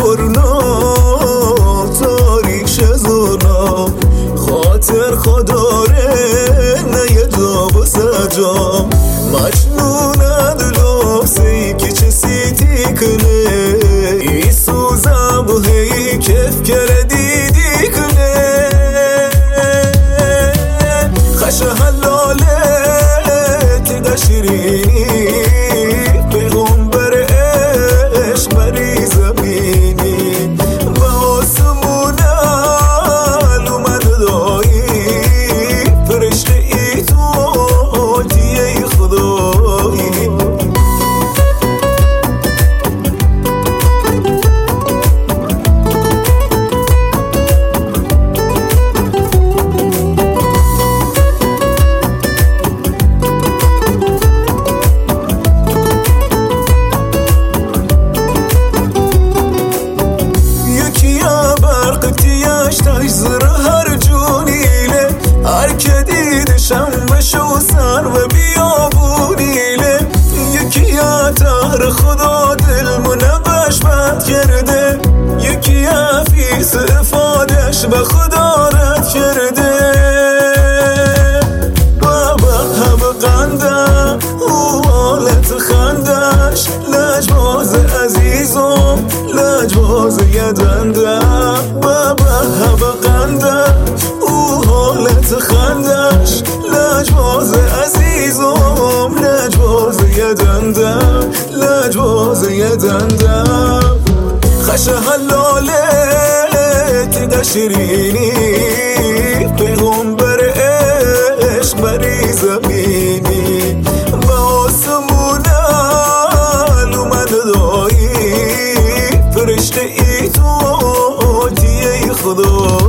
زورنا تاریک شزورنا خاطر خداره نه جا و سجا مجنون دلو سی که چه سیتی کنه ای سوزم و هی کف کردیدی کنه خش حلاله تیده شیرینی پیغمبر عشق بری زمینی و آسمونه اومد دایی فرشته ای تو تیه خدایی تجزر هر جونیله هر که دیدشم بشو سر و بیابونیله یکی یا تهر خدا دل منبش بد کرده یکی یا فیس افادش به خدا رد کرده بابا هم قنده او حالت خندش لجباز عزیزم لجباز یدنده بابا هم قنده او حالت خندش لجباز عزیزم لجباز یدنده لجباز یدنده خش حلاله تیده شیرینی پیغمبر عشق بری زمینی و آسمونه اومد دایی فرشته ای تو تیه خدا